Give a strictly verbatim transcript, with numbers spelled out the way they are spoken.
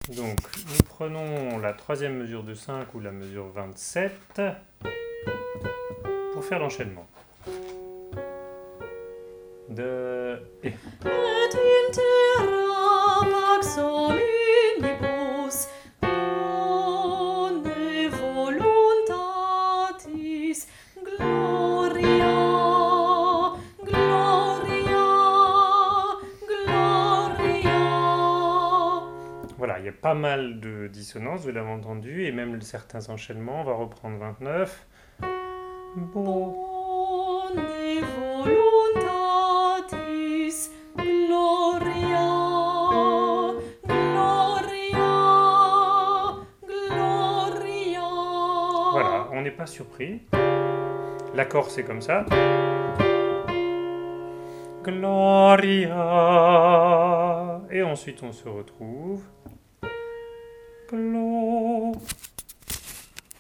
Donc, nous prenons la troisième mesure de cinq ou la mesure vingt-sept pour faire l'enchaînement. De... Et. Et intera pax hominibus bone voluntatis gloria, gloria, gloria. Voilà, il y a pas mal de dissonances, vous l'avez entendu, et même certains enchaînements. On va reprendre vingt-neuf. Bon. Bone voluntatis gloria, gloria, gloria. Voilà, on n'est pas surpris. L'accord c'est comme ça. Gloria. Et ensuite on se retrouve. Gloria.